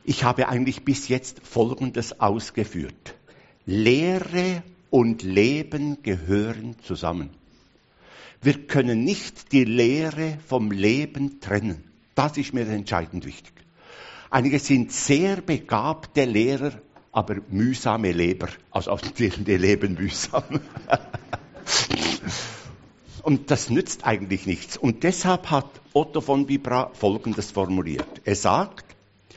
Ich habe eigentlich bis jetzt Folgendes ausgeführt. Lehre und Leben gehören zusammen. Wir können nicht die Lehre vom Leben trennen. Das ist mir entscheidend wichtig. Einige sind sehr begabte Lehrer, aber mühsame Leber. Also die leben mühsam. Und das nützt eigentlich nichts. Und deshalb hat Otto von Bibra Folgendes formuliert. Er sagt,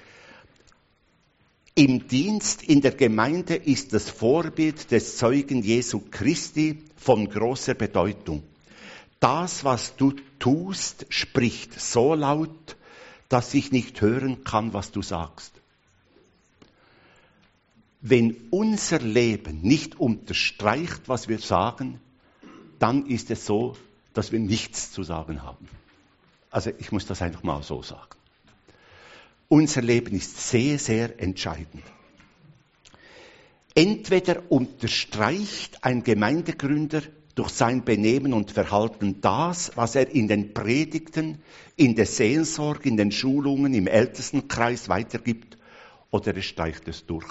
im Dienst in der Gemeinde ist das Vorbild des Zeugen Jesu Christi von großer Bedeutung. Das, was du tust, spricht so laut, dass ich nicht hören kann, was du sagst. Wenn unser Leben nicht unterstreicht, was wir sagen, dann ist es so, dass wir nichts zu sagen haben. Also ich muss das einfach mal so sagen. Unser Leben ist sehr, sehr entscheidend. Entweder unterstreicht ein Gemeindegründer durch sein Benehmen und Verhalten das, was er in den Predigten, in der Seelsorge, in den Schulungen, im Ältestenkreis weitergibt, oder er streicht es durch.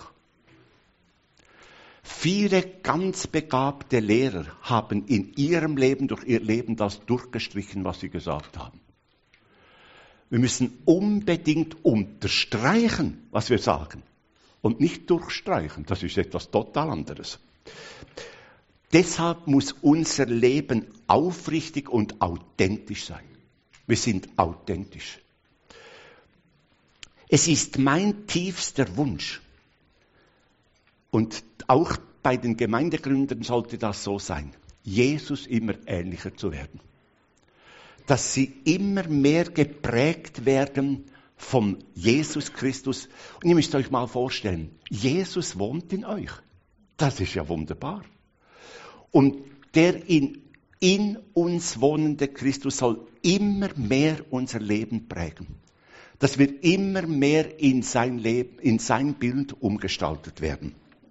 Viele ganz begabte Lehrer haben in ihrem Leben, durch ihr Leben das durchgestrichen, was sie gesagt haben. Wir müssen unbedingt unterstreichen, was wir sagen, und nicht durchstreichen. Das ist etwas total anderes. Deshalb muss unser Leben aufrichtig und authentisch sein. Wir sind authentisch. Es ist mein tiefster Wunsch, und auch bei den Gemeindegründern sollte das so sein, Jesus immer ähnlicher zu werden. Dass sie immer mehr geprägt werden vom Jesus Christus. Und ihr müsst euch mal vorstellen, Jesus wohnt in euch. Das ist ja wunderbar. Und der in uns wohnende Christus soll immer mehr unser Leben prägen. Dass wir immer mehr in sein Leben, in sein Bild umgestaltet werden.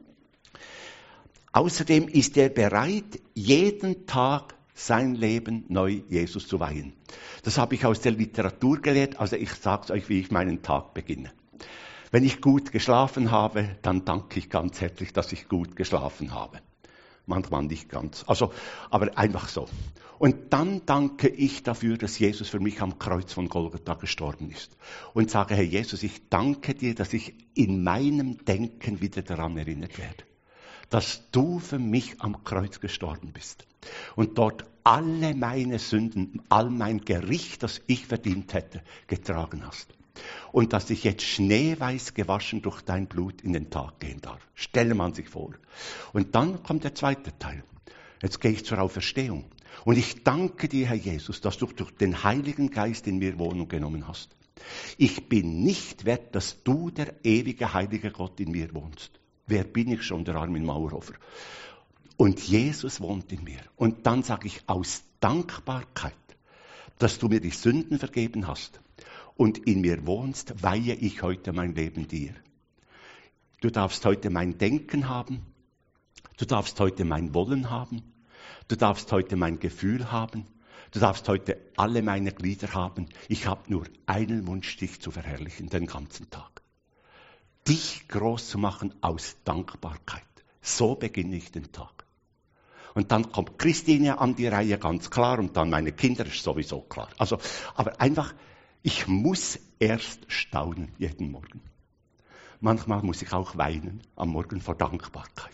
Außerdem ist er bereit, jeden Tag sein Leben neu Jesus zu weihen. Das habe ich aus der Literatur gelernt, also ich sage es euch, wie ich meinen Tag beginne. Wenn ich gut geschlafen habe, dann danke ich ganz herzlich, dass ich gut geschlafen habe. Manchmal nicht ganz, aber einfach so. Und dann danke ich dafür, dass Jesus für mich am Kreuz von Golgatha gestorben ist. Und sage, Herr Jesus, ich danke dir, dass ich in meinem Denken wieder daran erinnert werde, dass du für mich am Kreuz gestorben bist und dort alle meine Sünden, all mein Gericht, das ich verdient hätte, getragen hast. Und dass ich jetzt schneeweiß gewaschen durch dein Blut in den Tag gehen darf. Stelle man sich vor. Und dann kommt der zweite Teil. Jetzt gehe ich zur Auferstehung. Und ich danke dir, Herr Jesus, dass du durch den Heiligen Geist in mir Wohnung genommen hast. Ich bin nicht wert, dass du, der ewige, heilige Gott, in mir wohnst. Wer bin ich schon, der Armin Mauerhofer? Und Jesus wohnt in mir. Und dann sage ich aus Dankbarkeit, dass du mir die Sünden vergeben hast und in mir wohnst, weihe ich heute mein Leben dir. Du darfst heute mein Denken haben. Du darfst heute mein Wollen haben. Du darfst heute mein Gefühl haben. Du darfst heute alle meine Glieder haben. Ich habe nur einen Wunsch, dich zu verherrlichen, den ganzen Tag. Dich groß zu machen aus Dankbarkeit. So beginne ich den Tag. Und dann kommt Christine an die Reihe, ganz klar, und dann meine Kinder, ist sowieso klar. Aber einfach, ich muss erst staunen jeden Morgen. Manchmal muss ich auch weinen am Morgen vor Dankbarkeit.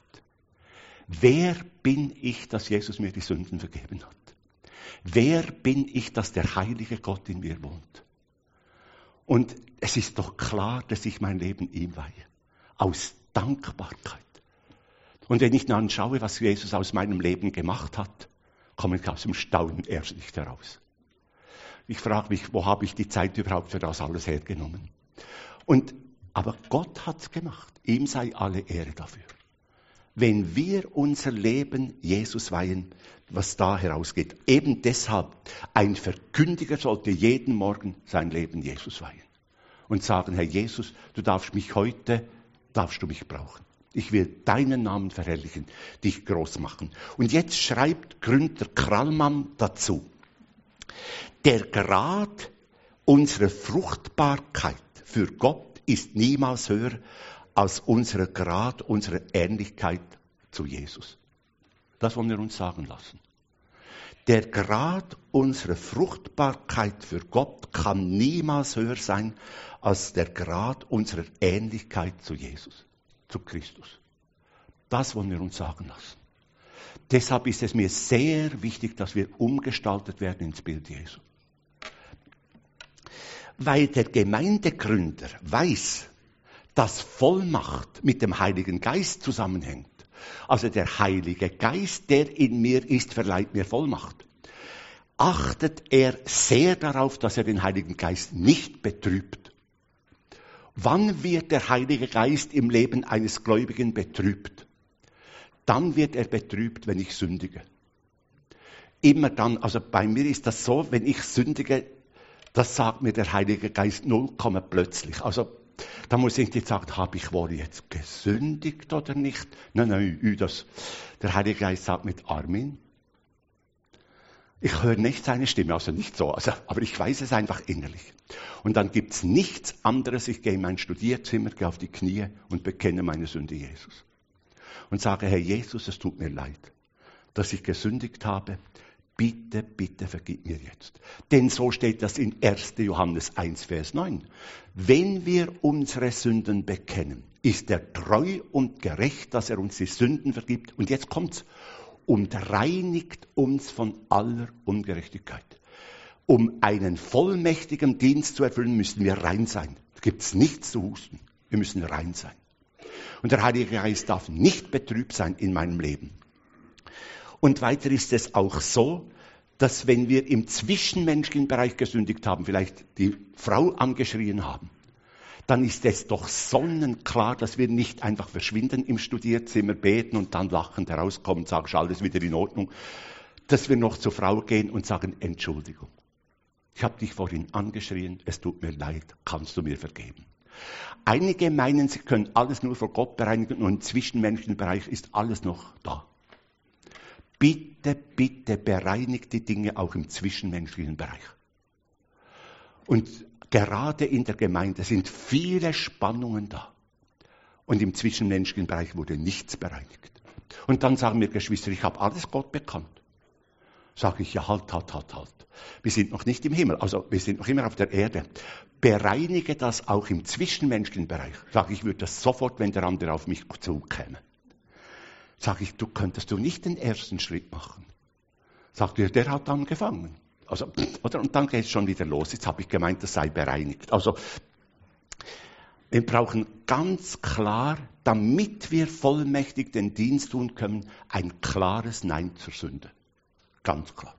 Wer bin ich, dass Jesus mir die Sünden vergeben hat? Wer bin ich, dass der heilige Gott in mir wohnt? Und es ist doch klar, dass ich mein Leben ihm weihe. Aus Dankbarkeit. Und wenn ich dann schaue, was Jesus aus meinem Leben gemacht hat, komme ich aus dem Staunen erst nicht heraus. Ich frage mich, wo habe ich die Zeit überhaupt für das alles hergenommen? Aber Gott hat es gemacht. Ihm sei alle Ehre dafür. Wenn wir unser Leben Jesus weihen, was da herausgeht. Eben deshalb, ein Verkündiger sollte jeden Morgen sein Leben Jesus weihen. Und sagen, Herr Jesus, du darfst mich brauchen. Ich will deinen Namen verherrlichen, dich groß machen. Und jetzt schreibt Gründer Krallmann dazu. Der Grad unserer Fruchtbarkeit für Gott ist niemals höher als unser Grad, unsere Ähnlichkeit zu Jesus. Das wollen wir uns sagen lassen. Der Grad unserer Fruchtbarkeit für Gott kann niemals höher sein als der Grad unserer Ähnlichkeit zu Jesus, zu Christus. Das wollen wir uns sagen lassen. Deshalb ist es mir sehr wichtig, dass wir umgestaltet werden ins Bild Jesu. Weil der Gemeindegründer weiß, dass Vollmacht mit dem Heiligen Geist zusammenhängt. Also der Heilige Geist, der in mir ist, verleiht mir Vollmacht. Achtet er sehr darauf, dass er den Heiligen Geist nicht betrübt. Wann wird der Heilige Geist im Leben eines Gläubigen betrübt? Dann wird er betrübt, wenn ich sündige. Immer dann, also bei mir ist das so, wenn ich sündige, das sagt mir der Heilige Geist 0, plötzlich. Also da muss ich nicht sagen, habe ich wohl jetzt gesündigt oder nicht? Nein, der Heilige Geist sagt mit Armin. Ich höre nicht seine Stimme, also nicht so, aber ich weiß es einfach innerlich. Und dann gibt es nichts anderes. Ich gehe in mein Studierzimmer, gehe auf die Knie und bekenne meine Sünde Jesus. Und sage, Herr Jesus, es tut mir leid, dass ich gesündigt habe. Bitte, bitte vergib mir jetzt. Denn so steht das in 1. Johannes 1, Vers 9. Wenn wir unsere Sünden bekennen, ist er treu und gerecht, dass er uns die Sünden vergibt. Und jetzt kommt's. Und reinigt uns von aller Ungerechtigkeit. Um einen vollmächtigen Dienst zu erfüllen, müssen wir rein sein. Es gibt nichts zu husten. Wir müssen rein sein. Und der Heilige Geist darf nicht betrübt sein in meinem Leben. Und weiter ist es auch so, dass wenn wir im zwischenmenschlichen Bereich gesündigt haben, vielleicht die Frau angeschrien haben, dann ist es doch sonnenklar, dass wir nicht einfach verschwinden im Studierzimmer, beten und dann lachend herauskommen und sagen, ist alles wieder in Ordnung. Dass wir noch zur Frau gehen und sagen, Entschuldigung. Ich habe dich vorhin angeschrien, es tut mir leid, kannst du mir vergeben? Einige meinen, sie können alles nur vor Gott bereinigen und im zwischenmenschlichen Bereich ist alles noch da. Bitte, bitte bereinigt die Dinge auch im zwischenmenschlichen Bereich. Und gerade in der Gemeinde sind viele Spannungen da. Und im zwischenmenschlichen Bereich wurde nichts bereinigt. Und dann sagen mir Geschwister, ich habe alles Gott bekannt. Sage ich, ja, halt. Wir sind noch nicht im Himmel, also wir sind noch immer auf der Erde. Bereinige das auch im zwischenmenschlichen Bereich. Sage ich, würde das sofort, wenn der andere auf mich zukäme. Sage ich, könntest du nicht den ersten Schritt machen? Sagt er, der hat angefangen. Also, und dann geht es schon wieder los. Jetzt habe ich gemeint, das sei bereinigt. Also, wir brauchen ganz klar, damit wir vollmächtig den Dienst tun können, ein klares Nein zur Sünde. Ganz klar.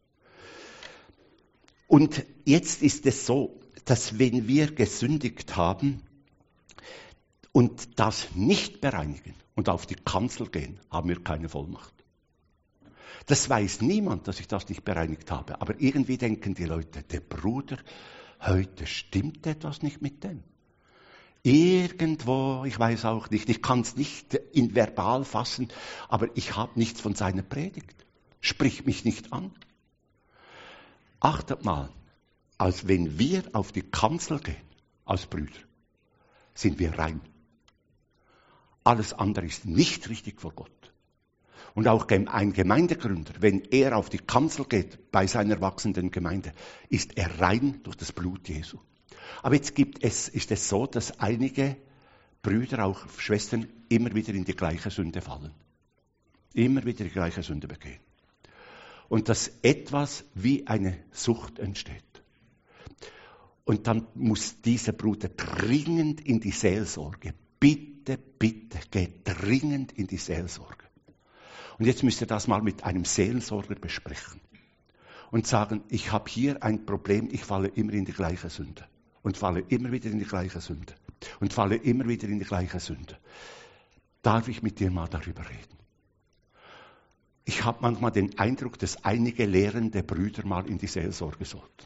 Und jetzt ist es so, dass wenn wir gesündigt haben und das nicht bereinigen und auf die Kanzel gehen, haben wir keine Vollmacht. Das weiß niemand, dass ich das nicht bereinigt habe. Aber irgendwie denken die Leute, der Bruder, heute stimmt etwas nicht mit dem. Irgendwo, ich weiß auch nicht, ich kann es nicht in verbal fassen, aber ich habe nichts von seiner Predigt. Spricht mich nicht an. Achtet mal, als wenn wir auf die Kanzel gehen, als Brüder, sind wir rein. Alles andere ist nicht richtig vor Gott. Und auch ein Gemeindegründer, wenn er auf die Kanzel geht bei seiner wachsenden Gemeinde, ist er rein durch das Blut Jesu. Aber jetzt ist es so, dass einige Brüder, auch Schwestern, immer wieder in die gleiche Sünde fallen. Immer wieder die gleiche Sünde begehen. Und dass etwas wie eine Sucht entsteht. Und dann muss dieser Bruder dringend in die Seelsorge. Bitte, bitte, geht dringend in die Seelsorge. Und jetzt müsst ihr das mal mit einem Seelsorger besprechen. Und sagen, ich habe hier ein Problem, ich falle immer in die gleiche Sünde. Und falle immer wieder in die gleiche Sünde. Und falle immer wieder in die gleiche Sünde. Darf ich mit dir mal darüber reden? Ich habe manchmal den Eindruck, dass einige lehrende Brüder mal in die Seelsorge sollten.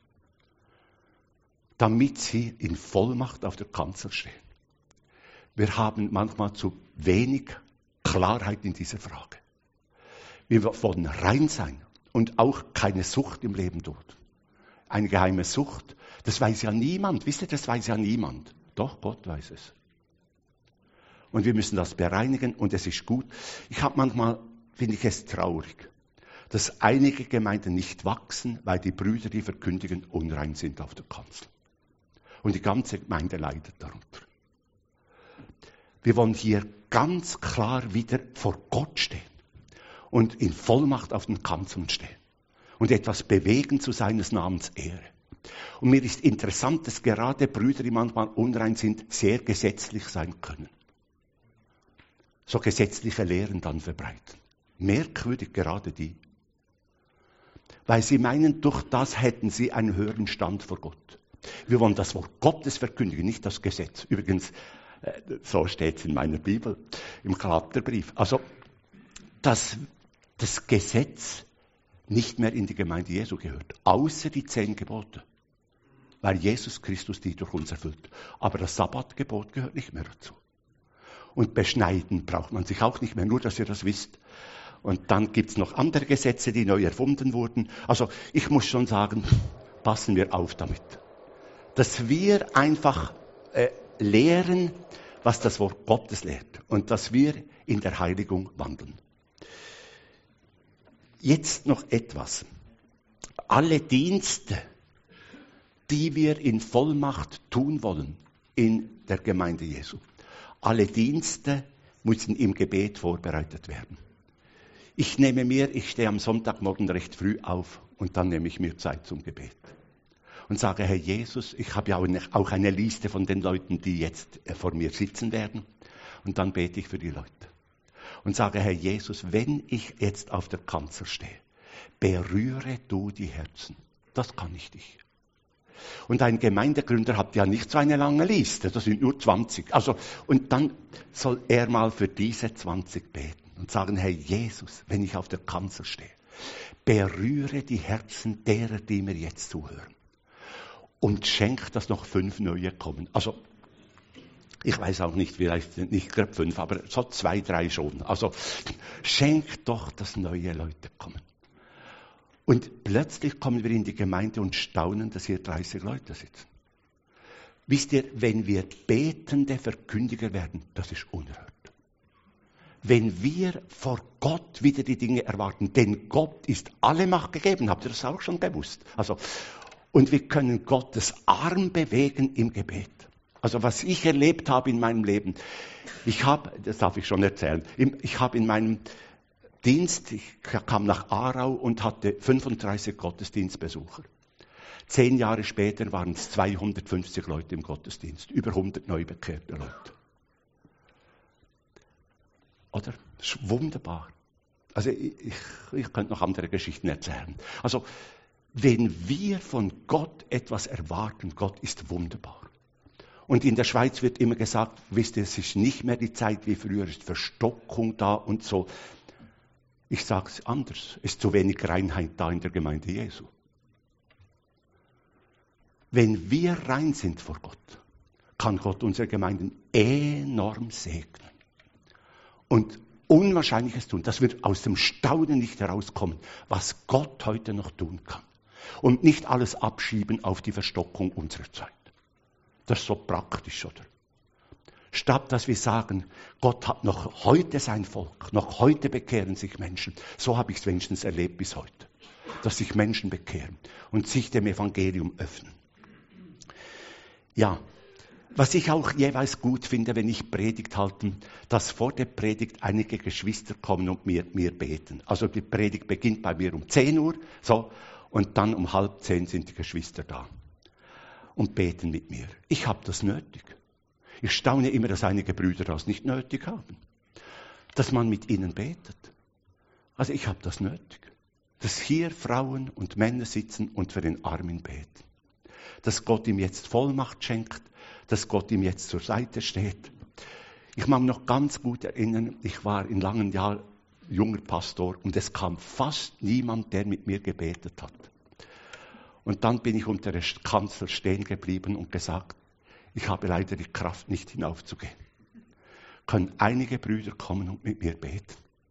Damit sie in Vollmacht auf der Kanzel stehen. Wir haben manchmal zu wenig Klarheit in dieser Frage. Wir wollen rein sein und auch keine Sucht im Leben tut. Eine geheime Sucht, das weiß ja niemand. Wisst ihr, das weiß ja niemand. Doch, Gott weiß es. Und wir müssen das bereinigen und es ist gut. Ich habe manchmal, finde ich es traurig, dass einige Gemeinden nicht wachsen, weil die Brüder, die verkündigen, unrein sind auf der Kanzel. Und die ganze Gemeinde leidet darunter. Wir wollen hier ganz klar wieder vor Gott stehen und in Vollmacht auf den Kanzeln stehen und etwas bewegen zu seines Namens Ehre. Und mir ist interessant, dass gerade Brüder, die manchmal unrein sind, sehr gesetzlich sein können. So gesetzliche Lehren dann verbreiten. Merkwürdig gerade die. Weil sie meinen, durch das hätten sie einen höheren Stand vor Gott. Wir wollen das Wort Gottes verkündigen, nicht das Gesetz. Übrigens, so steht es in meiner Bibel, im Galaterbrief. Also, dass das Gesetz nicht mehr in die Gemeinde Jesu gehört, außer die 10 Gebote. Weil Jesus Christus die durch uns erfüllt. Aber das Sabbatgebot gehört nicht mehr dazu. Und beschneiden braucht man sich auch nicht mehr, nur dass ihr das wisst. Und dann gibt es noch andere Gesetze, die neu erfunden wurden. Also ich muss schon sagen, passen wir auf damit. Dass wir einfach lehren, was das Wort Gottes lehrt. Und dass wir in der Heiligung wandeln. Jetzt noch etwas. Alle Dienste, die wir in Vollmacht tun wollen in der Gemeinde Jesu. Alle Dienste müssen im Gebet vorbereitet werden. Ich stehe am Sonntagmorgen recht früh auf und dann nehme ich mir Zeit zum Gebet. Und sage, Herr Jesus, ich habe ja auch eine Liste von den Leuten, die jetzt vor mir sitzen werden. Und dann bete ich für die Leute. Und sage, Herr Jesus, wenn ich jetzt auf der Kanzel stehe, berühre du die Herzen. Das kann ich dich. Und ein Gemeindegründer hat ja nicht so eine lange Liste, das sind nur 20. Und dann soll er mal für diese 20 beten und sagen, Herr Jesus, wenn ich auf der Kanzel stehe, berühre die Herzen derer, die mir jetzt zuhören. Und schenk, dass noch 5 neue kommen. Also, ich weiß auch nicht, vielleicht nicht gerade 5, aber so 2, 3 schon. Also, schenk doch, dass neue Leute kommen. Und plötzlich kommen wir in die Gemeinde und staunen, dass hier 30 Leute sitzen. Wisst ihr, wenn wir betende Verkündiger werden, das ist unerhört. Wenn wir vor Gott wieder die Dinge erwarten, denn Gott ist alle Macht gegeben, habt ihr das auch schon bewusst? Und wir können Gottes Arm bewegen im Gebet. Also was ich erlebt habe in meinem Leben, das darf ich schon erzählen, ich habe in meinem Dienst, ich kam nach Aarau und hatte 35 Gottesdienstbesucher. 10 Jahre später waren es 250 Leute im Gottesdienst, über 100 neu bekehrte Leute. Oder? Das ist wunderbar. Also ich könnte noch andere Geschichten erzählen. Also wenn wir von Gott etwas erwarten, Gott ist wunderbar. Und in der Schweiz wird immer gesagt, wisst ihr, es ist nicht mehr die Zeit wie früher, es ist Verstockung da und so. Ich sage es anders, es ist zu wenig Reinheit da in der Gemeinde Jesu. Wenn wir rein sind vor Gott, kann Gott unsere Gemeinden enorm segnen. Und Unwahrscheinliches tun, dass wir aus dem Staunen nicht herauskommen, was Gott heute noch tun kann. Und nicht alles abschieben auf die Verstockung unserer Zeit. Das ist so praktisch, oder? Statt dass wir sagen, Gott hat noch heute sein Volk, noch heute bekehren sich Menschen. So habe ich es wenigstens erlebt bis heute. Dass sich Menschen bekehren und sich dem Evangelium öffnen. Ja, was ich auch jeweils gut finde, wenn ich Predigt halte, dass vor der Predigt einige Geschwister kommen und mir beten. Also die Predigt beginnt bei mir um 10 Uhr, so, und dann um 9:30 sind die Geschwister da und beten mit mir. Ich habe das nötig. Ich staune immer, dass einige Brüder das nicht nötig haben. Dass man mit ihnen betet. Also ich habe das nötig. Dass hier Frauen und Männer sitzen und für den Armen beten. Dass Gott ihm jetzt Vollmacht schenkt. Dass Gott ihm jetzt zur Seite steht. Ich mag mich noch ganz gut erinnern, ich war in langen Jahren junger Pastor und es kam fast niemand, der mit mir gebetet hat. Und dann bin ich unter der Kanzel stehen geblieben und gesagt, ich habe leider die Kraft, nicht hinaufzugehen. Können einige Brüder kommen und mit mir beten?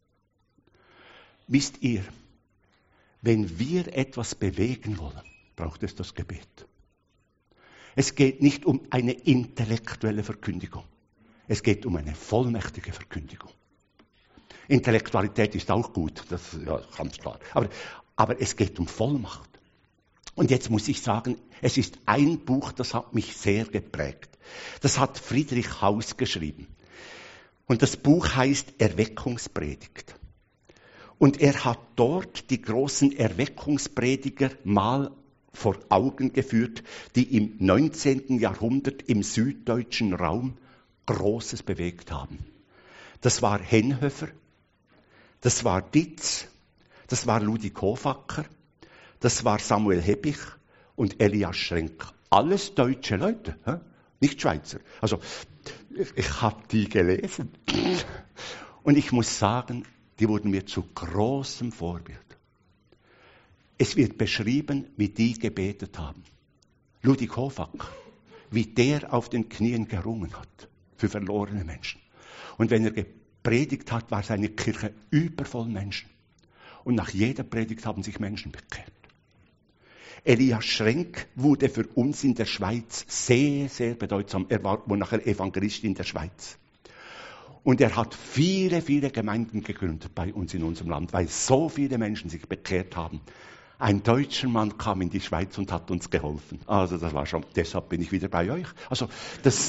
Wisst ihr, wenn wir etwas bewegen wollen, braucht es das Gebet. Es geht nicht um eine intellektuelle Verkündigung. Es geht um eine vollmächtige Verkündigung. Intellektualität ist auch gut, das ist ja ganz klar. Aber es geht um Vollmacht. Und jetzt muss ich sagen, es ist ein Buch, das hat mich sehr geprägt. Das hat Friedrich Haus geschrieben. Und das Buch heißt Erweckungspredigt. Und er hat dort die großen Erweckungsprediger mal vor Augen geführt, die im 19. Jahrhundert im süddeutschen Raum Großes bewegt haben. Das war Henhöfer, das war Dietz, das war Ludwig Hofacker, das war Samuel Heppich und Elias Schrenk. Alles deutsche Leute, nicht Schweizer. Also ich habe die gelesen. Und ich muss sagen, die wurden mir zu großem Vorbild. Es wird beschrieben, wie die gebetet haben. Ludwig Hofacker, wie der auf den Knien gerungen hat für verlorene Menschen. Und wenn er gepredigt hat, war seine Kirche übervoll Menschen. Und nach jeder Predigt haben sich Menschen bekehrt. Elias Schrenk wurde für uns in der Schweiz sehr, sehr bedeutsam. Er war nachher Evangelist in der Schweiz. Und er hat viele, viele Gemeinden gegründet bei uns in unserem Land, weil so viele Menschen sich bekehrt haben. Ein deutscher Mann kam in die Schweiz und hat uns geholfen. Also das war schon, deshalb bin ich wieder bei euch. Also das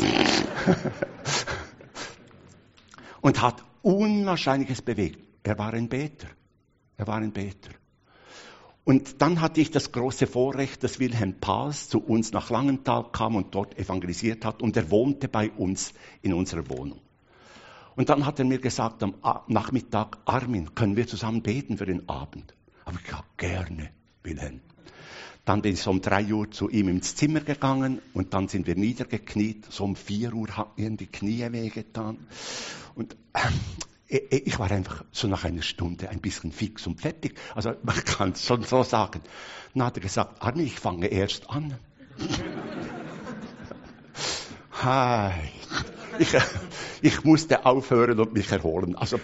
und hat Unwahrscheinliches bewegt. Er war ein Beter. Und dann hatte ich das große Vorrecht, dass Wilhelm Pals zu uns nach Langenthal kam und dort evangelisiert hat. Und er wohnte bei uns in unserer Wohnung. Und dann hat er mir gesagt am Nachmittag, Armin, können wir zusammen beten für den Abend? Aber ich gesagt, gerne, Wilhelm. Dann bin ich so um 3 Uhr zu ihm ins Zimmer gegangen und dann sind wir niedergekniet. So um 4 Uhr hat mir die Knie wehgetan. Und ich war einfach so nach einer Stunde ein bisschen fix und fertig. Also man kann es schon so sagen. Dann hat er gesagt, Armin, ich fange erst an. Hi. Ich musste aufhören und mich erholen. Also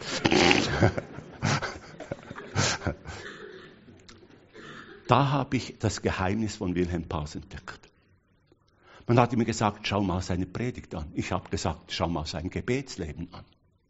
da habe ich das Geheimnis von Wilhelm Pals entdeckt. Man hat mir gesagt, schau mal seine Predigt an. Ich habe gesagt, schau mal sein Gebetsleben an.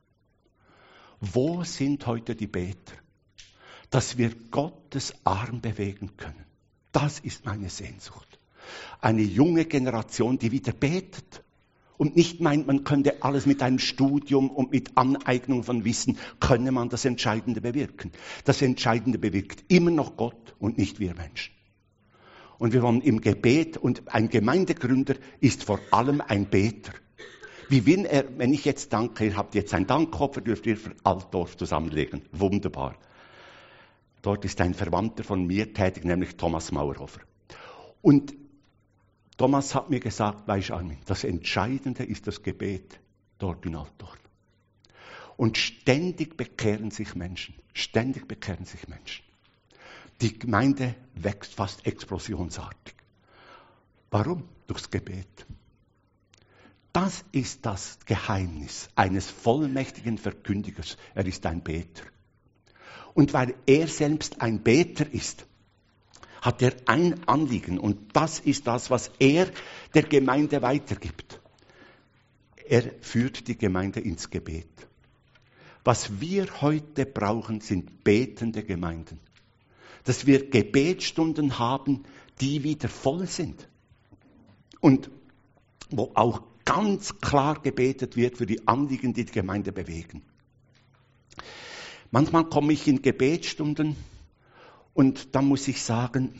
Wo sind heute die Beter? Dass wir Gottes Arm bewegen können. Das ist meine Sehnsucht. Eine junge Generation, die wieder betet. Und nicht meint, man könnte alles mit einem Studium und mit Aneignung von Wissen, könne man das Entscheidende bewirken. Das Entscheidende bewirkt immer noch Gott und nicht wir Menschen. Und wir wollen im Gebet, und ein Gemeindegründer ist vor allem ein Beter. Wie will er, wenn ich jetzt danke, ihr habt jetzt ein Dankopfer, dürft ihr für Altdorf zusammenlegen. Wunderbar. Dort ist ein Verwandter von mir tätig, nämlich Thomas Mauerhofer. Und Thomas hat mir gesagt, weißt du, Armin, das Entscheidende ist das Gebet dort in Altdorf. Und ständig bekehren sich Menschen. Ständig bekehren sich Menschen. Die Gemeinde wächst fast explosionsartig. Warum? Durchs Gebet. Das ist das Geheimnis eines vollmächtigen Verkündigers. Er ist ein Beter. Und weil er selbst ein Beter ist, hat er ein Anliegen. Und das ist das, was er der Gemeinde weitergibt. Er führt die Gemeinde ins Gebet. Was wir heute brauchen, sind betende Gemeinden. Dass wir Gebetsstunden haben, die wieder voll sind. Und wo auch ganz klar gebetet wird für die Anliegen, die die Gemeinde bewegen. Manchmal komme ich in Gebetsstunden und dann muss ich sagen,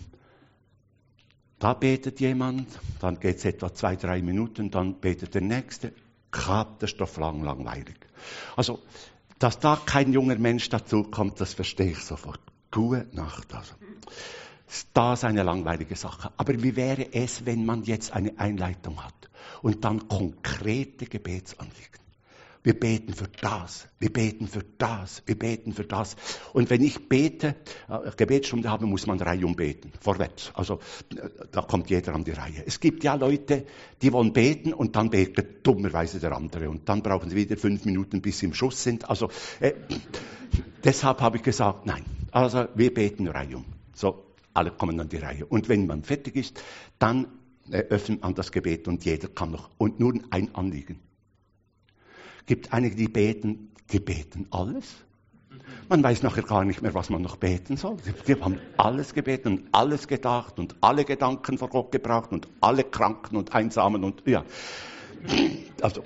da betet jemand, dann geht es etwa 2-3 Minuten, dann betet der Nächste. Das ist doch langweilig. Also, dass da kein junger Mensch dazukommt, das verstehe ich sofort. Gute Nacht. Also. Ist das eine langweilige Sache. Aber wie wäre es, wenn man jetzt eine Einleitung hat und dann konkrete Gebetsanliegen? Wir beten für das, wir beten für das, wir beten für das. Und wenn ich bete, Gebetsstunde habe, muss man reihum beten, vorwärts. Also da kommt jeder an die Reihe. Es gibt ja Leute, die wollen beten und dann betet dummerweise der andere. Und dann brauchen sie wieder 5 Minuten, bis sie im Schuss sind. Also deshalb habe ich gesagt, nein, also wir beten reihum. So, alle kommen an die Reihe. Und wenn man fertig ist, dann öffnet man das Gebet und jeder kann noch. Und nur ein Anliegen. Gibt einige, die beten alles. Man weiß nachher gar nicht mehr, was man noch beten soll. Die haben alles gebeten und alles gedacht und alle Gedanken vor Gott gebracht und alle Kranken und Einsamen und ja. Also,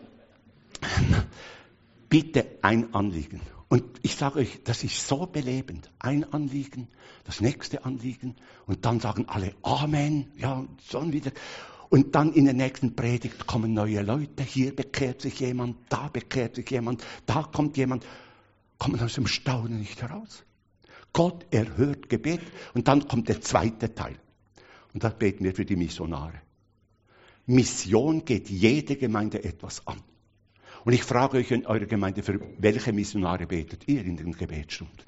bitte ein Anliegen. Und ich sage euch, das ist so belebend. Ein Anliegen, das nächste Anliegen und dann sagen alle Amen, ja, schon wieder. Und dann in der nächsten Predigt kommen neue Leute. Hier bekehrt sich jemand, da bekehrt sich jemand, da kommt jemand. Kommen aus dem Staunen nicht heraus. Gott erhört Gebet und dann kommt der zweite Teil. Und da beten wir für die Missionare. Mission geht jede Gemeinde etwas an. Und ich frage euch in eurer Gemeinde, für welche Missionare betet ihr in den Gebetsstunden?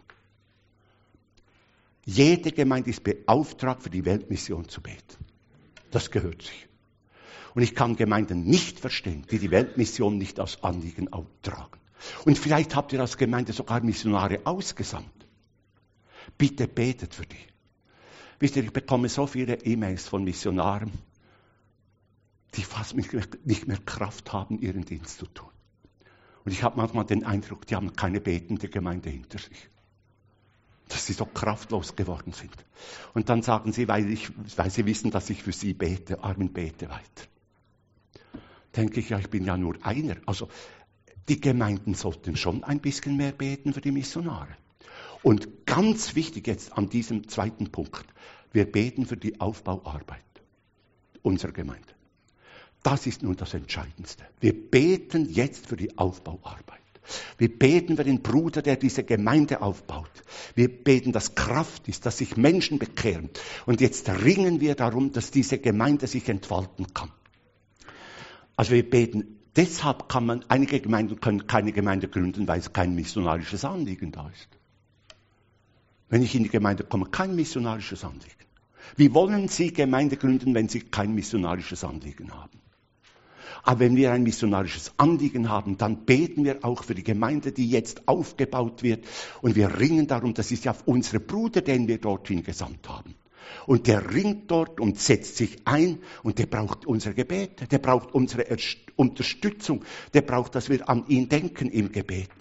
Jede Gemeinde ist beauftragt, für die Weltmission zu beten. Das gehört sich. Und ich kann Gemeinden nicht verstehen, die die Weltmission nicht als Anliegen auftragen. Und vielleicht habt ihr als Gemeinde sogar Missionare ausgesandt. Bitte betet für die. Wisst ihr, ich bekomme so viele E-Mails von Missionaren, die fast nicht mehr Kraft haben, ihren Dienst zu tun. Und ich habe manchmal den Eindruck, die haben keine betende Gemeinde hinter sich. Dass sie so kraftlos geworden sind. Und dann sagen sie, weil sie wissen, dass ich für sie bete, Armin, bete weiter. Denke ich, ja, ich bin ja nur einer. Also, die Gemeinden sollten schon ein bisschen mehr beten für die Missionare. Und ganz wichtig jetzt an diesem zweiten Punkt, wir beten für die Aufbauarbeit unserer Gemeinde. Das ist nun das Entscheidendste. Wir beten jetzt für die Aufbauarbeit. Wir beten für den Bruder, der diese Gemeinde aufbaut. Wir beten, dass Kraft ist, dass sich Menschen bekehren. Und jetzt ringen wir darum, dass diese Gemeinde sich entfalten kann. Also wir beten, deshalb einige Gemeinden können keine Gemeinde gründen, weil es kein missionarisches Anliegen da ist. Wenn ich in die Gemeinde komme, kein missionarisches Anliegen. Wie wollen Sie Gemeinde gründen, wenn Sie kein missionarisches Anliegen haben? Aber wenn wir ein missionarisches Anliegen haben, dann beten wir auch für die Gemeinde, die jetzt aufgebaut wird. Und wir ringen darum, das ist ja unser Bruder, den wir dorthin gesandt haben. Und der ringt dort und setzt sich ein und der braucht unsere Gebete, der braucht unsere Unterstützung, der braucht, dass wir an ihn denken im Gebet.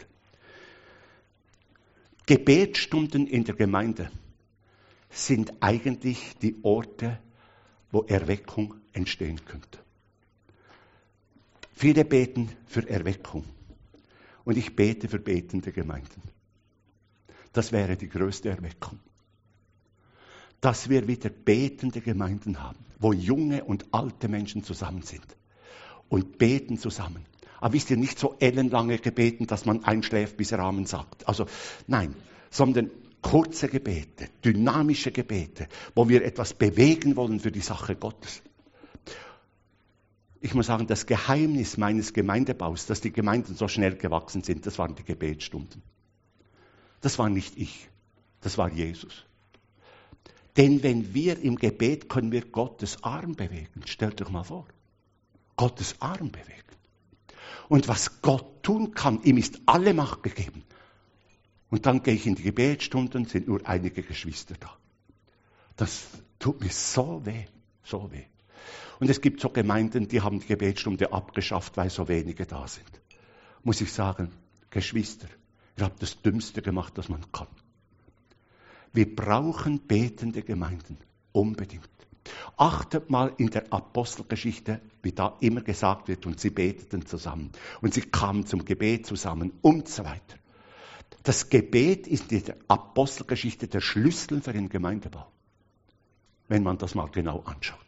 Gebetsstunden in der Gemeinde sind eigentlich die Orte, wo Erweckung entstehen könnte. Viele beten für Erweckung und ich bete für betende Gemeinden. Das wäre die größte Erweckung. Dass wir wieder betende Gemeinden haben, wo junge und alte Menschen zusammen sind und beten zusammen. Aber wisst ihr, nicht so ellenlange Gebeten, dass man einschläft, bis er Amen sagt. Also nein, sondern kurze Gebete, dynamische Gebete, wo wir etwas bewegen wollen für die Sache Gottes. Ich muss sagen, das Geheimnis meines Gemeindebaus, dass die Gemeinden so schnell gewachsen sind, das waren die Gebetsstunden. Das war nicht ich, das war Jesus. Denn wenn wir im Gebet können wir Gottes Arm bewegen. Stellt euch mal vor. Gottes Arm bewegen. Und was Gott tun kann, ihm ist alle Macht gegeben. Und dann gehe ich in die Gebetsstunden, sind nur einige Geschwister da. Das tut mir so weh, so weh. Und es gibt so Gemeinden, die haben die Gebetsstunde abgeschafft, weil so wenige da sind. Muss ich sagen, Geschwister, ihr habt das Dümmste gemacht, was man kann. Wir brauchen betende Gemeinden, unbedingt. Achtet mal in der Apostelgeschichte, wie da immer gesagt wird, und sie beteten zusammen. Und sie kamen zum Gebet zusammen und so weiter. Das Gebet ist in der Apostelgeschichte der Schlüssel für den Gemeindebau, wenn man das mal genau anschaut.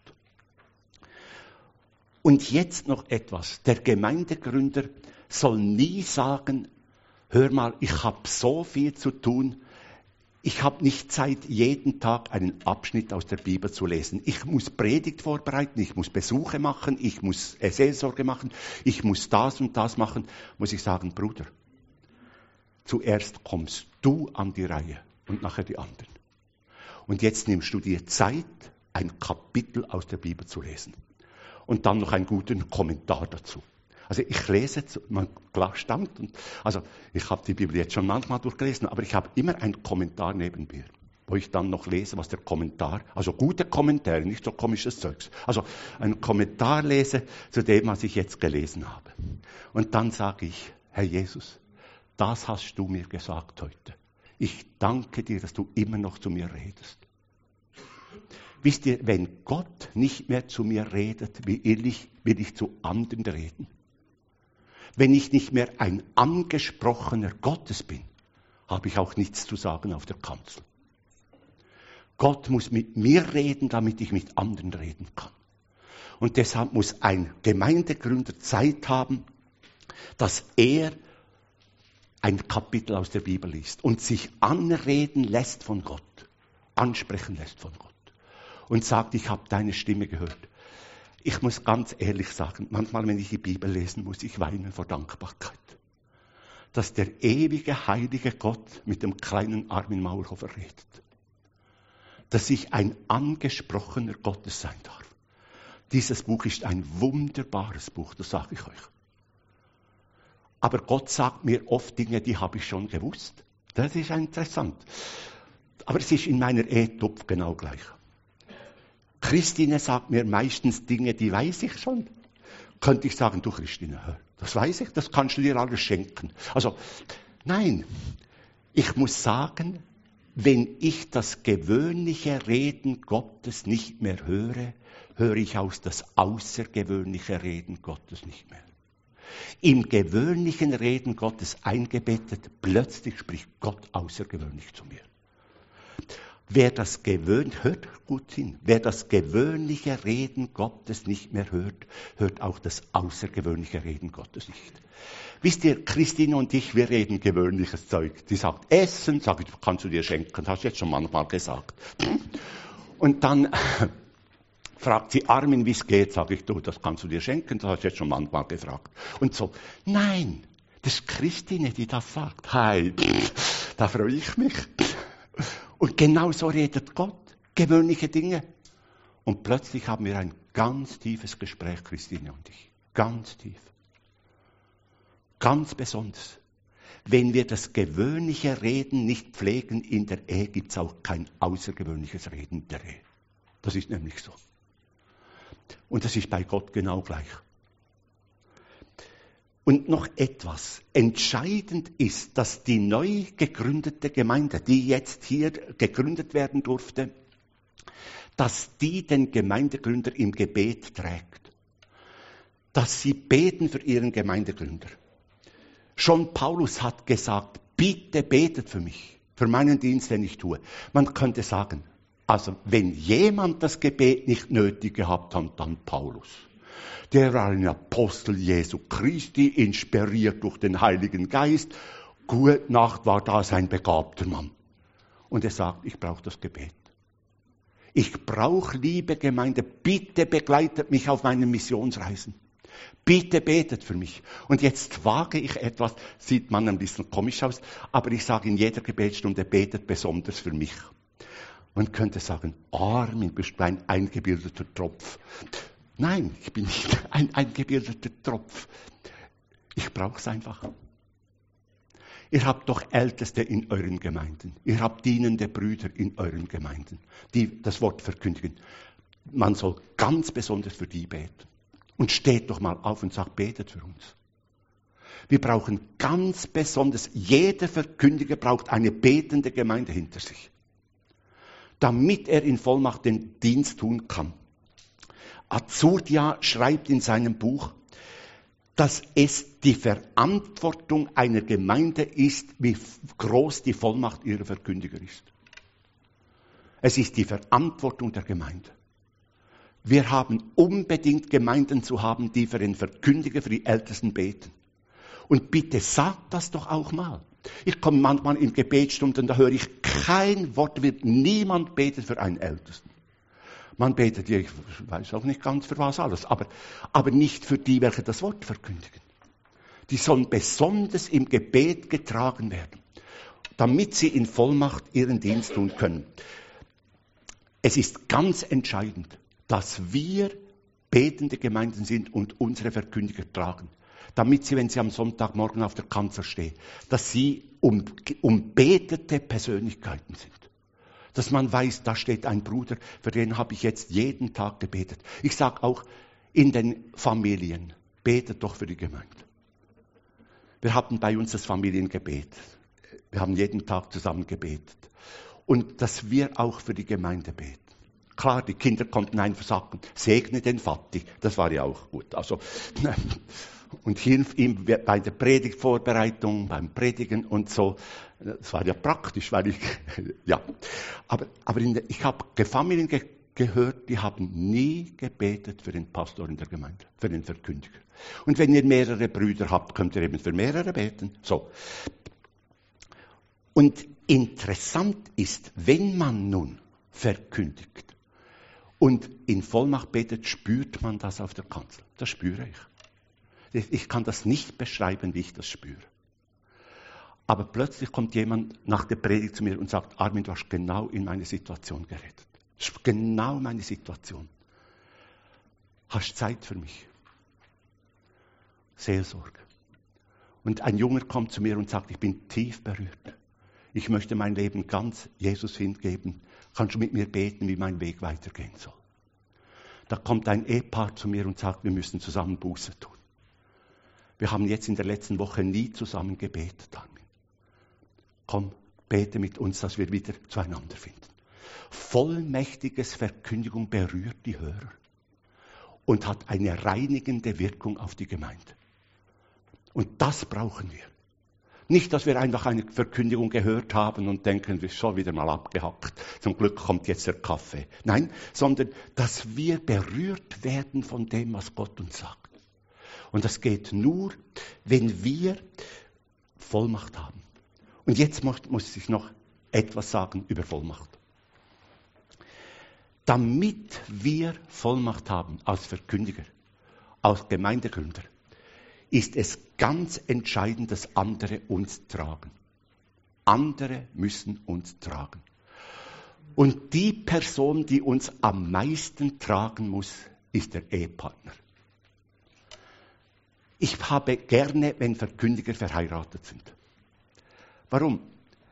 Und jetzt noch etwas. Der Gemeindegründer soll nie sagen, hör mal, ich habe so viel zu tun, ich habe nicht Zeit, jeden Tag einen Abschnitt aus der Bibel zu lesen. Ich muss Predigt vorbereiten, ich muss Besuche machen, ich muss Seelsorge machen, ich muss das und das machen. Muss ich sagen, Bruder, zuerst kommst du an die Reihe und nachher die anderen. Und jetzt nimmst du dir Zeit, ein Kapitel aus der Bibel zu lesen. Und dann noch einen guten Kommentar dazu. Also ich lese, man klar stammt, also ich habe die Bibel jetzt schon manchmal durchgelesen, aber ich habe immer einen Kommentar neben mir, wo ich dann noch lese, was der Kommentar, also gute Kommentare, nicht so komisches Zeugs, also einen Kommentar lese zu dem, was ich jetzt gelesen habe. Und dann sage ich, Herr Jesus, das hast du mir gesagt heute. Ich danke dir, dass du immer noch zu mir redest. Wisst ihr, wenn Gott nicht mehr zu mir redet, will ich zu anderen reden. Wenn ich nicht mehr ein angesprochener Gottes bin, habe ich auch nichts zu sagen auf der Kanzel. Gott muss mit mir reden, damit ich mit anderen reden kann. Und deshalb muss ein Gemeindegründer Zeit haben, dass er ein Kapitel aus der Bibel liest und sich anreden lässt von Gott, ansprechen lässt von Gott und sagt, ich habe deine Stimme gehört. Ich muss ganz ehrlich sagen, manchmal, wenn ich die Bibel lesen muss, ich weinen vor Dankbarkeit, dass der ewige, heilige Gott mit dem kleinen Armin Maurhofer redet. Dass ich ein angesprochener Gottes sein darf. Dieses Buch ist ein wunderbares Buch, das sage ich euch. Aber Gott sagt mir oft Dinge, die habe ich schon gewusst. Das ist interessant. Aber es ist in meiner Ehe-Tupf genau gleich. Christine sagt mir meistens Dinge, die weiß ich schon. Könnte ich sagen, du Christine, das weiß ich, das kannst du dir alles schenken. Also, nein, ich muss sagen, wenn ich das gewöhnliche Reden Gottes nicht mehr höre, höre ich auch das außergewöhnliche Reden Gottes nicht mehr. Im gewöhnlichen Reden Gottes eingebettet, plötzlich spricht Gott außergewöhnlich zu mir. Hört gut hin, wer das gewöhnliche Reden Gottes nicht mehr hört, hört auch das außergewöhnliche Reden Gottes nicht. Wisst ihr, Christine und ich, wir reden gewöhnliches Zeug. Die sagt, Essen, sag ich, kannst du dir schenken, hast du jetzt schon manchmal gesagt. Und dann fragt sie Armin, wie es geht, sage ich, du, das kannst du dir schenken, das hast du jetzt schon manchmal gefragt. Und so, nein, das ist Christine, die das sagt. Hi, da freue ich mich. Und genau so redet Gott, gewöhnliche Dinge. Und plötzlich haben wir ein ganz tiefes Gespräch, Christine und ich. Ganz tief. Ganz besonders. Wenn wir das gewöhnliche Reden nicht pflegen in der Ehe, gibt es auch kein außergewöhnliches Reden in der Ehe. Das ist nämlich so. Und das ist bei Gott genau gleich. Und noch etwas. Entscheidend ist, dass die neu gegründete Gemeinde, die jetzt hier gegründet werden durfte, dass die den Gemeindegründer im Gebet trägt. Dass sie beten für ihren Gemeindegründer. Schon Paulus hat gesagt, bitte betet für mich, für meinen Dienst, den ich tue. Man könnte sagen, also wenn jemand das Gebet nicht nötig gehabt hat, dann Paulus. Der war ein Apostel Jesu Christi, inspiriert durch den Heiligen Geist. Gute Nacht war da sein begabter Mann. Und er sagt, ich brauche das Gebet. Ich brauche, liebe Gemeinde, bitte begleitet mich auf meinen Missionsreisen. Bitte betet für mich. Und jetzt wage ich etwas, sieht man ein bisschen komisch aus, aber ich sage in jeder Gebetsstunde, betet besonders für mich. Man könnte sagen, Armin, bist du ein eingebildeter Tropf. Nein, ich bin nicht ein eingebildeter Tropf. Ich brauche es einfach. Ihr habt doch Älteste in euren Gemeinden. Ihr habt dienende Brüder in euren Gemeinden, die das Wort verkündigen. Man soll ganz besonders für die beten. Und steht doch mal auf und sagt, betet für uns. Wir brauchen ganz besonders, jeder Verkündiger braucht eine betende Gemeinde hinter sich, damit er in Vollmacht den Dienst tun kann. Azurdia schreibt in seinem Buch, dass es die Verantwortung einer Gemeinde ist, wie groß die Vollmacht ihrer Verkündiger ist. Es ist die Verantwortung der Gemeinde. Wir haben unbedingt Gemeinden zu haben, die für den Verkündiger, für die Ältesten beten. Und bitte sagt das doch auch mal. Ich komme manchmal in Gebetsstunden, da höre ich kein Wort, wird niemand betet für einen Ältesten. Man betet, ich weiß auch nicht ganz für was alles, aber nicht für die, welche das Wort verkündigen. Die sollen besonders im Gebet getragen werden, damit sie in Vollmacht ihren Dienst tun können. Es ist ganz entscheidend, dass wir betende Gemeinden sind und unsere Verkündiger tragen, damit sie, wenn sie am Sonntagmorgen auf der Kanzel stehen, dass sie umbetete Persönlichkeiten sind. Dass man weiß, da steht ein Bruder, für den habe ich jetzt jeden Tag gebetet. Ich sage auch in den Familien, betet doch für die Gemeinde. Wir hatten bei uns das Familiengebet. Wir haben jeden Tag zusammen gebetet. Und dass wir auch für die Gemeinde beten. Klar, die Kinder konnten einfach sagen, segne den Vati. Das war ja auch gut. Also, und hilf ihm bei der Predigtvorbereitung, beim Predigen und so. Das war ja praktisch, weil ja. Aber ich habe Familien gehört, die haben nie gebetet für den Pastor in der Gemeinde, für den Verkündiger. Und wenn ihr mehrere Brüder habt, könnt ihr eben für mehrere beten. So. Und interessant ist, wenn man nun verkündigt und in Vollmacht betet, spürt man das auf der Kanzel. Das spüre ich. Ich kann das nicht beschreiben, wie ich das spüre. Aber plötzlich kommt jemand nach der Predigt zu mir und sagt, Armin, du hast genau in meine Situation geredet. Das ist genau meine Situation. Hast Zeit für mich? Seelsorge. Und ein Junger kommt zu mir und sagt, ich bin tief berührt. Ich möchte mein Leben ganz Jesus hingeben. Kannst du mit mir beten, wie mein Weg weitergehen soll? Da kommt ein Ehepaar zu mir und sagt, wir müssen zusammen Buße tun. Wir haben jetzt in der letzten Woche nie zusammen gebetet, Armin. Komm, bete mit uns, dass wir wieder zueinander finden. Vollmächtiges Verkündigung berührt die Hörer und hat eine reinigende Wirkung auf die Gemeinde. Und das brauchen wir. Nicht, dass wir einfach eine Verkündigung gehört haben und denken, wir sind schon wieder mal abgehackt. Zum Glück kommt jetzt der Kaffee. Nein, sondern, dass wir berührt werden von dem, was Gott uns sagt. Und das geht nur, wenn wir Vollmacht haben. Und jetzt muss ich noch etwas sagen über Vollmacht. Damit wir Vollmacht haben als Verkündiger, als Gemeindegründer, ist es ganz entscheidend, dass andere uns tragen. Andere müssen uns tragen. Und die Person, die uns am meisten tragen muss, ist der Ehepartner. Ich habe gerne, wenn Verkündiger verheiratet sind. Warum?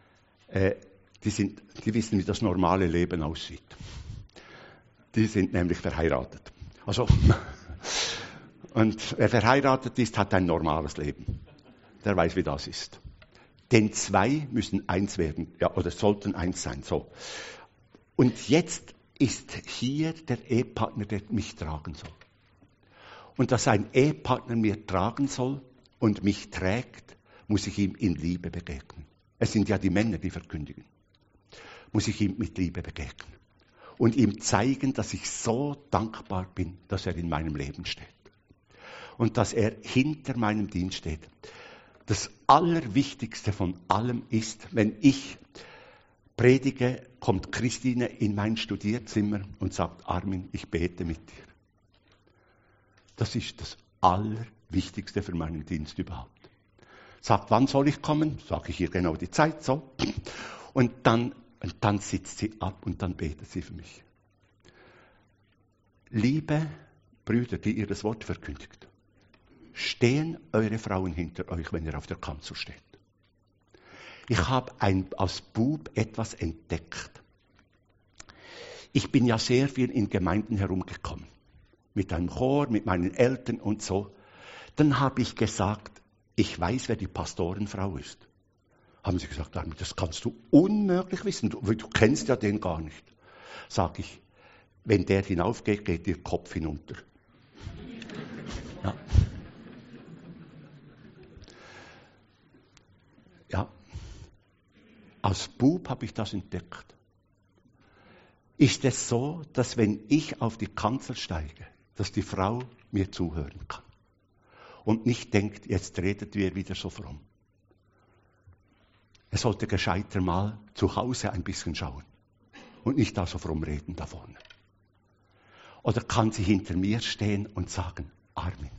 Die wissen, wie das normale Leben aussieht. Die sind nämlich verheiratet. Also, und wer verheiratet ist, hat ein normales Leben. Der weiß, wie das ist. Denn zwei müssen eins werden, ja, oder sollten eins sein. So. Und jetzt ist hier der Ehepartner, der mich tragen soll. Und dass ein Ehepartner mir tragen soll und mich trägt, muss ich ihm in Liebe begegnen. Es sind ja die Männer, die verkündigen. Muss ich ihm mit Liebe begegnen. Und ihm zeigen, dass ich so dankbar bin, dass er in meinem Leben steht. Und dass er hinter meinem Dienst steht. Das Allerwichtigste von allem ist, wenn ich predige, kommt Christine in mein Studierzimmer und sagt, Armin, ich bete mit dir. Das ist das Allerwichtigste für meinen Dienst überhaupt. Sagt, wann soll ich kommen? Sage ich ihr genau die Zeit, so. Und dann sitzt sie ab und dann betet sie für mich. Liebe Brüder, die ihr das Wort verkündigt, stehen eure Frauen hinter euch, wenn ihr auf der Kanzel steht. Ich habe als Bub etwas entdeckt. Ich bin ja sehr viel in Gemeinden herumgekommen. Mit einem Chor, mit meinen Eltern und so. Dann habe ich gesagt, ich weiß, wer die Pastorenfrau ist. Haben sie gesagt, das kannst du unmöglich wissen. Du kennst ja den gar nicht. Sag ich, wenn der hinaufgeht, geht ihr Kopf hinunter. Ja. Ja. Als Bub habe ich das entdeckt. Ist es so, dass wenn ich auf die Kanzel steige, dass die Frau mir zuhören kann und nicht denkt, jetzt redet wir wieder so fromm. Er sollte gescheiter mal zu Hause ein bisschen schauen und nicht da so fromm reden da vorne. Oder kann sie hinter mir stehen und sagen, Armin,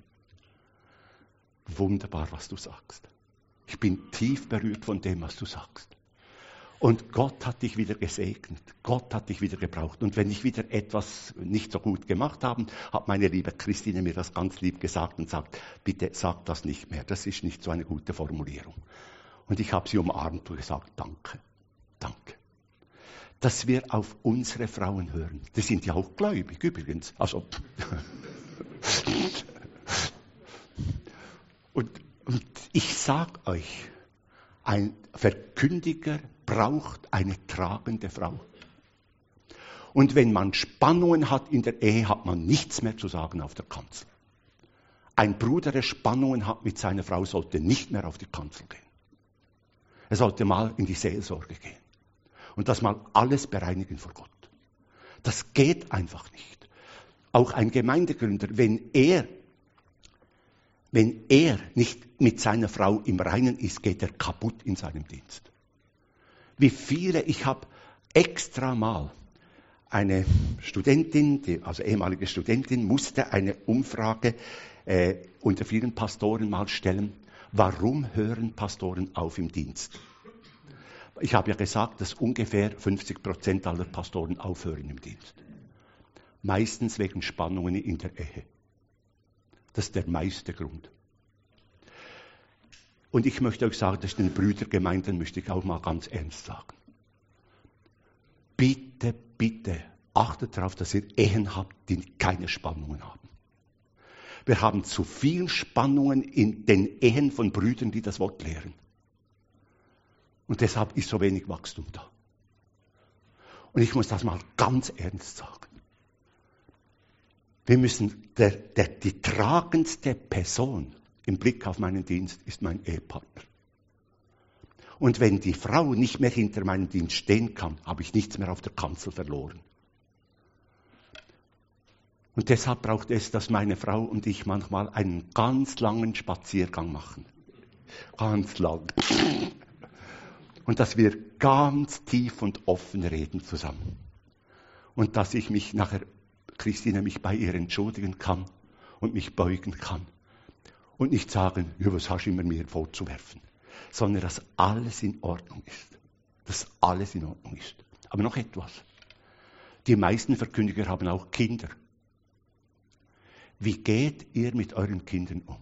wunderbar, was du sagst. Ich bin tief berührt von dem, was du sagst. Und Gott hat dich wieder gesegnet. Gott hat dich wieder gebraucht. Und wenn ich wieder etwas nicht so gut gemacht habe, hat meine liebe Christine mir das ganz lieb gesagt und sagt, bitte sag das nicht mehr. Das ist nicht so eine gute Formulierung. Und ich habe sie umarmt und gesagt, danke, danke. dass wir auf unsere Frauen hören. Die sind ja auch gläubig übrigens. Also und ich sage euch, ein Verkündiger braucht eine tragende Frau. Und wenn man Spannungen hat in der Ehe, hat man nichts mehr zu sagen auf der Kanzel. Ein Bruder, der Spannungen hat mit seiner Frau, sollte nicht mehr auf die Kanzel gehen. Er sollte mal in die Seelsorge gehen. Und das mal alles bereinigen vor Gott. Das geht einfach nicht. Auch ein Gemeindegründer, wenn er nicht mit seiner Frau im Reinen ist, geht er kaputt in seinem Dienst. Wie viele, ich habe extra mal eine Studentin, also ehemalige Studentin, musste eine Umfrage unter vielen Pastoren mal stellen. Warum hören Pastoren auf im Dienst? Ich habe ja gesagt, dass ungefähr 50% aller Pastoren aufhören im Dienst. Meistens wegen Spannungen in der Ehe. Das ist der meiste Grund. Und ich möchte euch sagen, das ist den Brüdergemeinden, möchte ich auch mal ganz ernst sagen. Bitte, bitte, achtet darauf, dass ihr Ehen habt, die keine Spannungen haben. Wir haben zu viel Spannungen in den Ehen von Brüdern, die das Wort lehren. Und deshalb ist so wenig Wachstum da. Und ich muss das mal ganz ernst sagen. Wir müssen, die tragendste Person im Blick auf meinen Dienst ist mein Ehepartner. Und wenn die Frau nicht mehr hinter meinem Dienst stehen kann, habe ich nichts mehr auf der Kanzel verloren. Und deshalb braucht es, dass meine Frau und ich manchmal einen ganz langen Spaziergang machen. Ganz lang. Und dass wir ganz tief und offen reden zusammen. Und dass ich mich nachher, Christine, mich bei ihr entschuldigen kann und mich beugen kann. Und nicht sagen, ja, was hast du immer mir vorzuwerfen. Sondern dass alles in Ordnung ist. Dass alles in Ordnung ist. Aber noch etwas. Die meisten Verkündiger haben auch Kinder. Wie geht ihr mit euren Kindern um?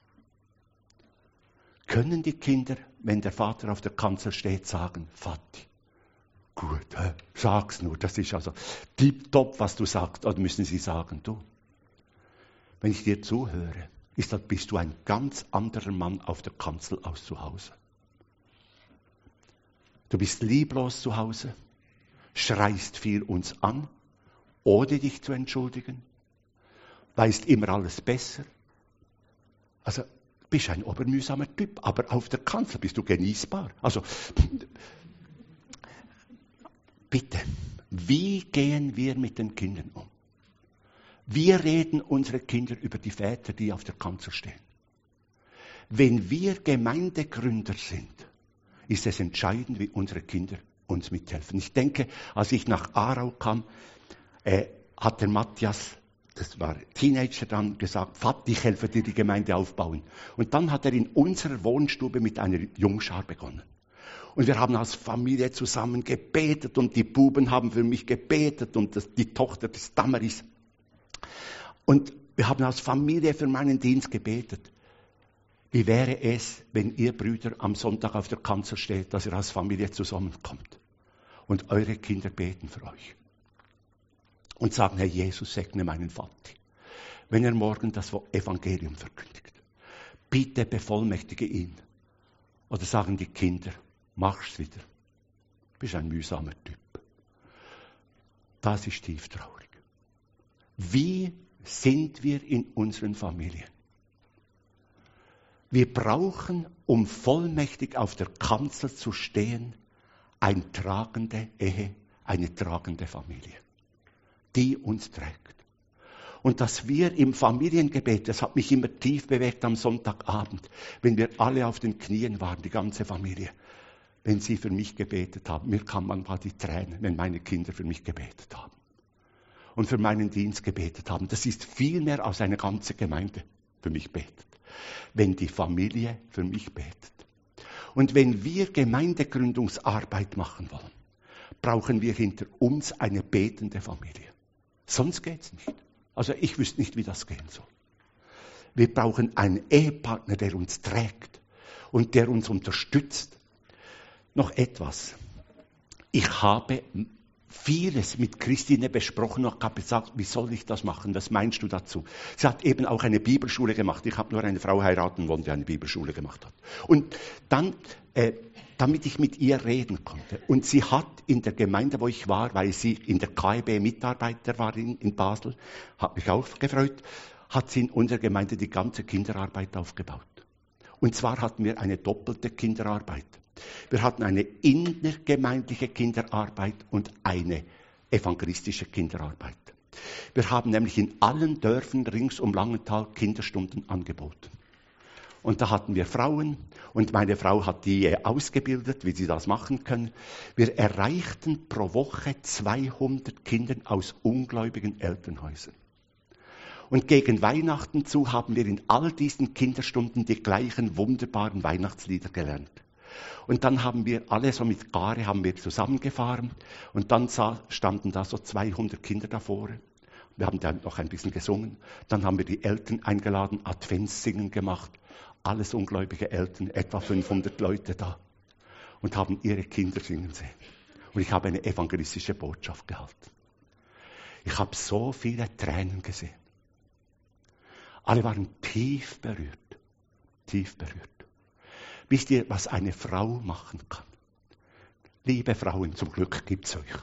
Können die Kinder, wenn der Vater auf der Kanzel steht, sagen, Vati, gut, sag's nur, das ist also tipptopp, was du sagst, oder müssen sie sagen, du, wenn ich dir zuhöre, bist du ein ganz anderer Mann auf der Kanzel als zu Hause. Du bist lieblos zu Hause, schreist viel uns an, ohne dich zu entschuldigen, weißt immer alles besser. Also, bist ein obermühsamer Typ, aber auf der Kanzel bist du genießbar. Also, bitte, wie gehen wir mit den Kindern um? Wir reden unsere Kinder über die Väter, die auf der Kanzel stehen. Wenn wir Gemeindegründer sind, ist es entscheidend, wie unsere Kinder uns mithelfen. Ich denke, als ich nach Aarau kam, hat der Matthias, das war Teenager, dann gesagt, Vati, ich helfe dir die Gemeinde aufbauen. Und dann hat er in unserer Wohnstube mit einer Jungschar begonnen. Und wir haben als Familie zusammen gebetet und die Buben haben für mich gebetet und die Tochter des Damaris. Und wir haben als Familie für meinen Dienst gebetet. Wie wäre es, wenn ihr Brüder am Sonntag auf der Kanzel steht, dass ihr als Familie zusammenkommt und eure Kinder beten für euch? Und sagen, Herr Jesus, segne meinen Vati, wenn er morgen das Evangelium verkündigt. Bitte bevollmächtige ihn. Oder sagen die Kinder, mach's wieder. Du bist ein mühsamer Typ. Das ist tief traurig. Wie sind wir in unseren Familien? Wir brauchen, um vollmächtig auf der Kanzel zu stehen, eine tragende Ehe, eine tragende Familie, die uns trägt. Und dass wir im Familiengebet, das hat mich immer tief bewegt am Sonntagabend, wenn wir alle auf den Knien waren, die ganze Familie, wenn sie für mich gebetet haben. Mir kamen manchmal die Tränen, wenn meine Kinder für mich gebetet haben. Und für meinen Dienst gebetet haben. Das ist viel mehr als eine ganze Gemeinde für mich betet. Wenn die Familie für mich betet. Und wenn wir Gemeindegründungsarbeit machen wollen, brauchen wir hinter uns eine betende Familie. Sonst geht's nicht. Also ich wüsste nicht, wie das gehen soll. Wir brauchen einen Ehepartner, der uns trägt und der uns unterstützt. Noch etwas. Ich habe vieles mit Christine besprochen und habe gesagt, wie soll ich das machen? Was meinst du dazu? Sie hat eben auch eine Bibelschule gemacht. Ich habe nur eine Frau heiraten wollen, die eine Bibelschule gemacht hat. Und dann, damit ich mit ihr reden konnte. Und sie hat in der Gemeinde, wo ich war, weil sie in der KIB Mitarbeiter war in Basel, hat mich auch gefreut, hat sie in unserer Gemeinde die ganze Kinderarbeit aufgebaut. Und zwar hatten wir eine doppelte Kinderarbeit. Wir hatten eine innergemeindliche Kinderarbeit und eine evangelistische Kinderarbeit. Wir haben nämlich in allen Dörfern rings um Langenthal Kinderstunden angeboten. Und da hatten wir Frauen und meine Frau hat die ausgebildet, wie sie das machen können. Wir erreichten pro Woche 200 Kinder aus ungläubigen Elternhäusern. Und gegen Weihnachten zu haben wir in all diesen Kinderstunden die gleichen wunderbaren Weihnachtslieder gelernt. Und dann haben wir alle so mit Gare haben wir zusammengefahren und dann standen da so 200 Kinder davor. Wir haben dann noch ein bisschen gesungen. Dann haben wir die Eltern eingeladen, Adventssingen gemacht. Alles ungläubige Eltern, etwa 500 Leute da. Und haben ihre Kinder singen sehen. Und ich habe eine evangelistische Botschaft gehalten. Ich habe so viele Tränen gesehen. Alle waren tief berührt. Tief berührt. Wisst ihr, was eine Frau machen kann? Liebe Frauen, zum Glück gibt's euch.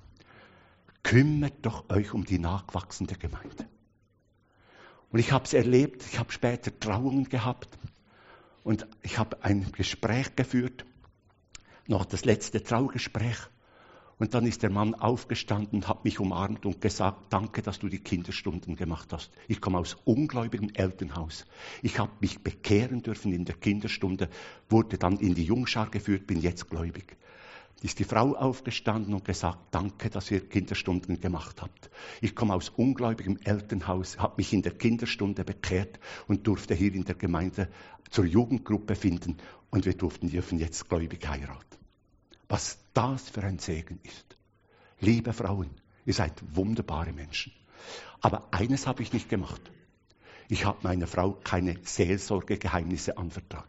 Kümmert doch euch um die nachwachsende Gemeinde. Und ich habe es erlebt, ich habe später Trauungen gehabt und ich habe ein Gespräch geführt, noch das letzte Traugespräch. Und dann ist der Mann aufgestanden, hat mich umarmt und gesagt, danke, dass du die Kinderstunden gemacht hast. Ich komme aus ungläubigem Elternhaus. Ich habe mich bekehren dürfen in der Kinderstunde, wurde dann in die Jungschar geführt, bin jetzt gläubig. Ist die Frau aufgestanden und gesagt, danke, dass ihr Kinderstunden gemacht habt. Ich komme aus ungläubigem Elternhaus, habe mich in der Kinderstunde bekehrt und durfte hier in der Gemeinde zur Jugendgruppe finden und wir dürfen jetzt gläubig heiraten. Was das für ein Segen ist. Liebe Frauen, ihr seid wunderbare Menschen. Aber eines habe ich nicht gemacht. Ich habe meiner Frau keine Seelsorgegeheimnisse anvertraut.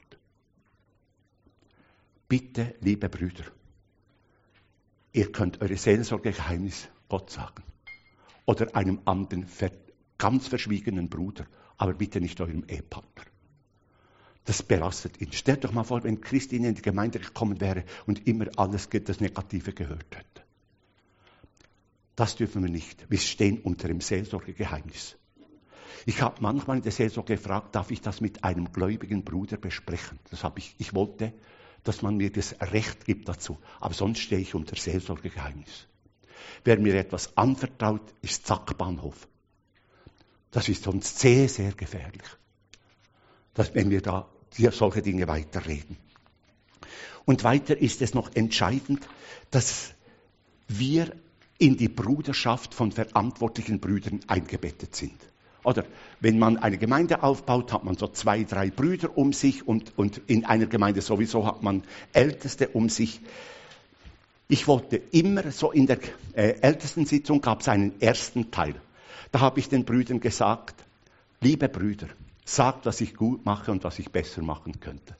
Bitte, liebe Brüder, ihr könnt eure Seelsorgegeheimnisse Gott sagen. Oder einem anderen ganz verschwiegenen Bruder, aber bitte nicht eurem Ehepartner. Das belastet ihn. Stellt euch mal vor, wenn Christine in die Gemeinde gekommen wäre und immer alles das Negative gehört hätte. Das dürfen wir nicht. Wir stehen unter dem Seelsorgegeheimnis. Ich habe manchmal in der Seelsorge gefragt, darf ich das mit einem gläubigen Bruder besprechen? Ich wollte, dass man mir das Recht gibt dazu. Aber sonst stehe ich unter Seelsorgegeheimnis. Wer mir etwas anvertraut, ist zack, Bahnhof. Das ist sonst sehr, sehr gefährlich. Wenn wir da solche Dinge weiterreden. Und weiter ist es noch entscheidend, dass wir in die Bruderschaft von verantwortlichen Brüdern eingebettet sind. Oder wenn man eine Gemeinde aufbaut, hat man so 2, 3 Brüder um sich und in einer Gemeinde sowieso hat man Älteste um sich. Ich wollte immer, so in der Ältestensitzung gab es einen ersten Teil. Da habe ich den Brüdern gesagt, liebe Brüder, sagt, was ich gut mache und was ich besser machen könnte.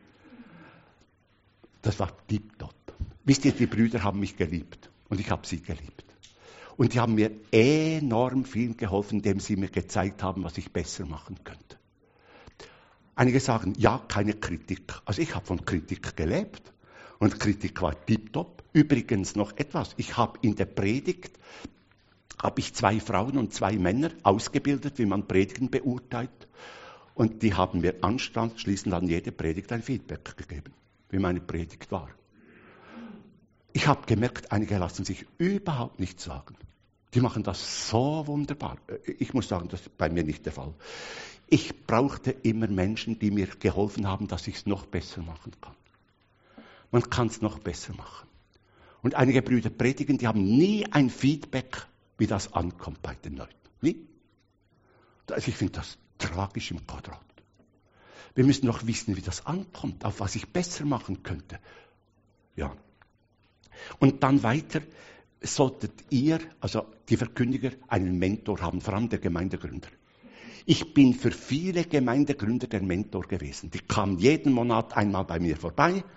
Das war tipptopp. Wisst ihr, die Brüder haben mich geliebt und ich habe sie geliebt. Und die haben mir enorm viel geholfen, indem sie mir gezeigt haben, was ich besser machen könnte. Einige sagen, ja, keine Kritik. Also ich habe von Kritik gelebt und Kritik war tipptopp. Übrigens noch etwas, ich habe in der Predigt, habe ich 2 Frauen und 2 Männer ausgebildet, wie man Predigen beurteilt. Und die haben mir anschließend an jede Predigt ein Feedback gegeben, wie meine Predigt war. Ich habe gemerkt, einige lassen sich überhaupt nichts sagen. Die machen das so wunderbar. Ich muss sagen, das ist bei mir nicht der Fall. Ich brauchte immer Menschen, die mir geholfen haben, dass ich es noch besser machen kann. Man kann es noch besser machen. Und einige Brüder predigen, die haben nie ein Feedback, wie das ankommt bei den Leuten. Nie. Also ich finde das tragisch im Quadrat. Wir müssen doch wissen, wie das ankommt, auf was ich besser machen könnte. Ja. Und dann weiter solltet ihr, also die Verkündiger, einen Mentor haben, vor allem der Gemeindegründer. Ich bin für viele Gemeindegründer der Mentor gewesen. Die kamen jeden Monat einmal bei mir vorbei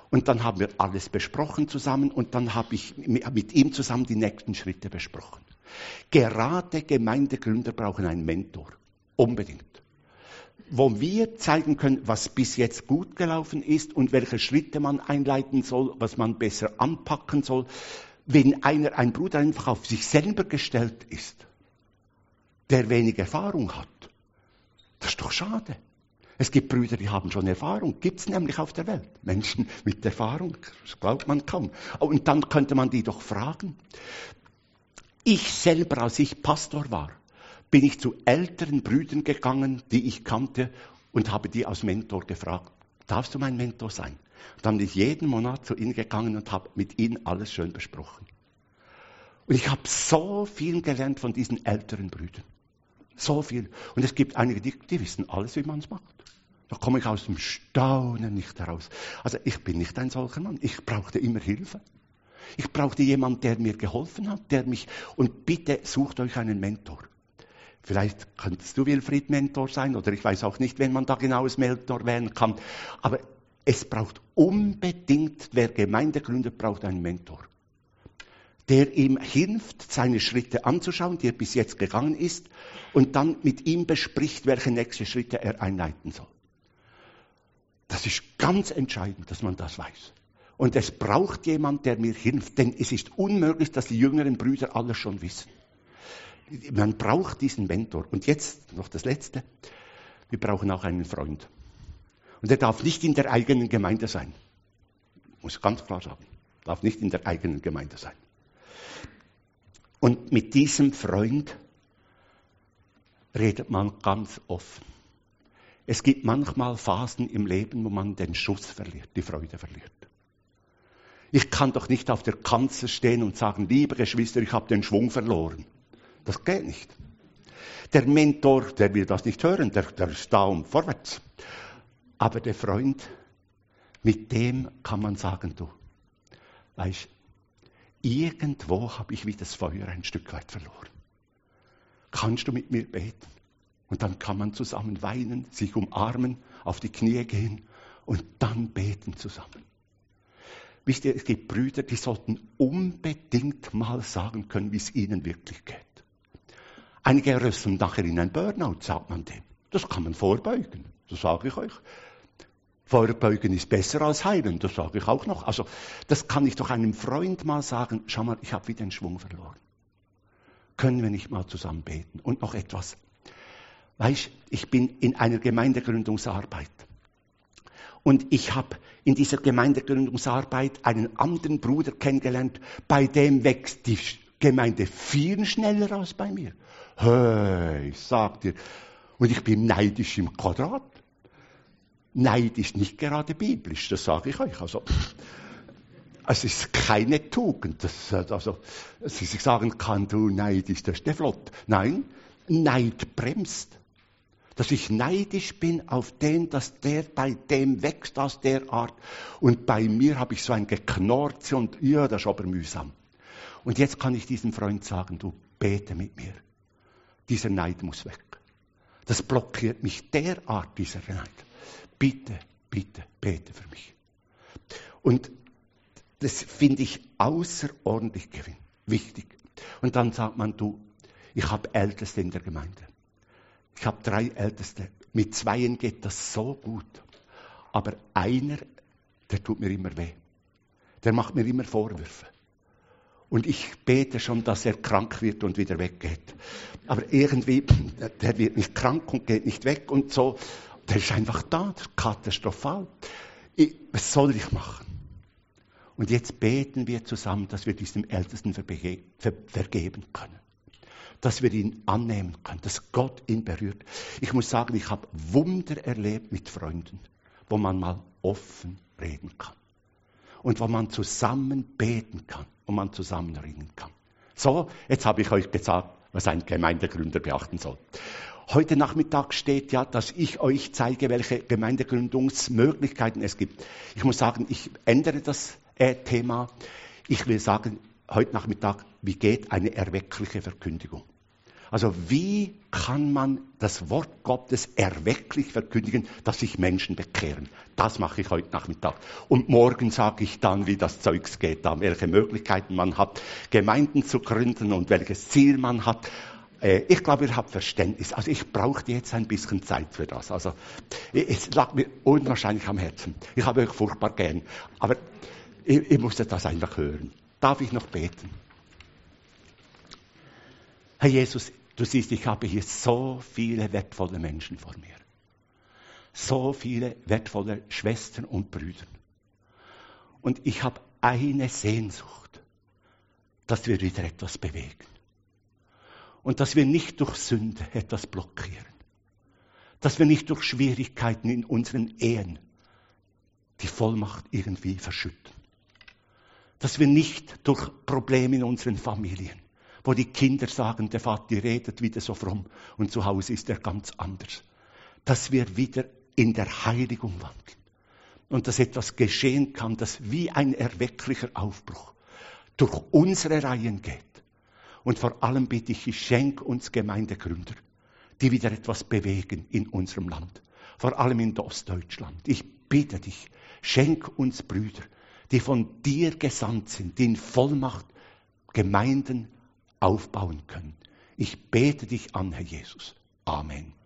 Und dann haben wir alles besprochen zusammen und dann habe ich mit ihm zusammen die nächsten Schritte besprochen. Gerade Gemeindegründer brauchen einen Mentor. Unbedingt. Wo wir zeigen können, was bis jetzt gut gelaufen ist und welche Schritte man einleiten soll, was man besser anpacken soll. Wenn ein Bruder einfach auf sich selber gestellt ist, der wenig Erfahrung hat, das ist doch schade. Es gibt Brüder, die haben schon Erfahrung. Gibt es nämlich auf der Welt. Menschen mit Erfahrung, das glaubt man kaum. Und dann könnte man die doch fragen. Ich selber, als ich Pastor war, bin ich zu älteren Brüdern gegangen, die ich kannte, und habe die als Mentor gefragt, darfst du mein Mentor sein? Und dann bin ich jeden Monat zu ihnen gegangen und habe mit ihnen alles schön besprochen. Und ich habe so viel gelernt von diesen älteren Brüdern. So viel. Und es gibt einige, die wissen alles, wie man es macht. Da komme ich aus dem Staunen nicht heraus. Also ich bin nicht ein solcher Mann. Ich brauchte immer Hilfe. Ich brauchte jemanden, der mir geholfen hat, und bitte sucht euch einen Mentor. Vielleicht könntest du, Wilfried, Mentor sein, oder ich weiß auch nicht, wenn man da genau als Mentor werden kann. Aber es braucht unbedingt, wer Gemeinde gründet, braucht einen Mentor. Der ihm hilft, seine Schritte anzuschauen, die er bis jetzt gegangen ist, und dann mit ihm bespricht, welche nächsten Schritte er einleiten soll. Das ist ganz entscheidend, dass man das weiß. Und es braucht jemand, der mir hilft, denn es ist unmöglich, dass die jüngeren Brüder alles schon wissen. Man braucht diesen Mentor. Und jetzt noch das Letzte. Wir brauchen auch einen Freund. Und er darf nicht in der eigenen Gemeinde sein. Muss ganz klar sagen. Darf nicht in der eigenen Gemeinde sein. Und mit diesem Freund redet man ganz offen. Es gibt manchmal Phasen im Leben, wo man den Schuss verliert, die Freude verliert. Ich kann doch nicht auf der Kanzel stehen und sagen, liebe Geschwister, ich habe den Schwung verloren. Das geht nicht. Der Mentor, der will das nicht hören, der ist da und vorwärts. Aber der Freund, mit dem kann man sagen, du, weißt, irgendwo habe ich wie das Feuer ein Stück weit verloren. Kannst du mit mir beten? Und dann kann man zusammen weinen, sich umarmen, auf die Knie gehen und dann beten zusammen. Wisst ihr, es gibt Brüder, die sollten unbedingt mal sagen können, wie es ihnen wirklich geht. Einige rüsseln nachher in ein Burnout, sagt man dem. Das kann man vorbeugen, das sage ich euch. Vorbeugen ist besser als heilen, das sage ich auch noch. Also das kann ich doch einem Freund mal sagen, schau mal, ich habe wieder den Schwung verloren. Können wir nicht mal zusammen beten? Und noch etwas. Weißt, ich bin in einer Gemeindegründungsarbeit. Und ich habe in dieser Gemeindegründungsarbeit einen anderen Bruder kennengelernt, bei dem wächst die Gemeinde viel schneller als bei mir. Hey, ich sag dir. Und ich bin neidisch im Quadrat. Neid ist nicht gerade biblisch, das sage ich euch. Also es ist keine Tugend. Dass ich sagen kann, du neidisch, das ist der flott. Nein, Neid bremst. Dass ich neidisch bin auf den, dass der bei dem wächst aus der Art. Und bei mir habe ich so ein Geknorze und ja, das ist aber mühsam. Und jetzt kann ich diesem Freund sagen, du bete mit mir. Dieser Neid muss weg. Das blockiert mich derart, dieser Neid. Bitte, bitte, bete für mich. Und das finde ich außerordentlich wichtig. Und dann sagt man, du, ich habe Älteste in der Gemeinde. Ich habe 3 Älteste. Mit 2 geht das so gut. Aber einer, der tut mir immer weh. Der macht mir immer Vorwürfe. Und ich bete schon, dass er krank wird und wieder weggeht. Aber irgendwie, der wird nicht krank und geht nicht weg und so. Der ist einfach da, das ist katastrophal. Was soll ich machen? Und jetzt beten wir zusammen, dass wir diesem Ältesten vergeben können. Dass wir ihn annehmen können, dass Gott ihn berührt. Ich muss sagen, ich habe Wunder erlebt mit Freunden, wo man mal offen reden kann. Und wo man zusammen beten kann und man zusammen ringen kann. So, jetzt habe ich euch gesagt, was ein Gemeindegründer beachten soll. Heute Nachmittag steht ja, dass ich euch zeige, welche Gemeindegründungsmöglichkeiten es gibt. Ich muss sagen, ich ändere das Thema. Ich will sagen, heute Nachmittag, wie geht eine erweckliche Verkündigung? Also wie kann man das Wort Gottes erwecklich verkündigen, dass sich Menschen bekehren? Das mache ich heute Nachmittag. Und morgen sage ich dann, wie das Zeugs geht, welche Möglichkeiten man hat, Gemeinden zu gründen und welches Ziel man hat. Ich glaube, ihr habt Verständnis. Also ich brauchte jetzt ein bisschen Zeit für das. Also es lag mir unwahrscheinlich am Herzen. Ich habe euch furchtbar gern. Aber ihr musstet das einfach hören. Darf ich noch beten? Herr Jesus, du siehst, ich habe hier so viele wertvolle Menschen vor mir. So viele wertvolle Schwestern und Brüder. Und ich habe eine Sehnsucht, dass wir wieder etwas bewegen. Und dass wir nicht durch Sünde etwas blockieren. Dass wir nicht durch Schwierigkeiten in unseren Ehen die Vollmacht irgendwie verschütten. Dass wir nicht durch Probleme in unseren Familien, wo die Kinder sagen, der Vater redet wieder so fromm und zu Hause ist er ganz anders. Dass wir wieder in der Heiligung wandeln. Und dass etwas geschehen kann, das wie ein erwecklicher Aufbruch durch unsere Reihen geht. Und vor allem bitte ich schenk uns Gemeindegründer, die wieder etwas bewegen in unserem Land. Vor allem in Ostdeutschland. Ich bitte dich, schenk uns Brüder, die von dir gesandt sind, die in Vollmacht Gemeinden aufbauen können. Ich bete dich an, Herr Jesus. Amen.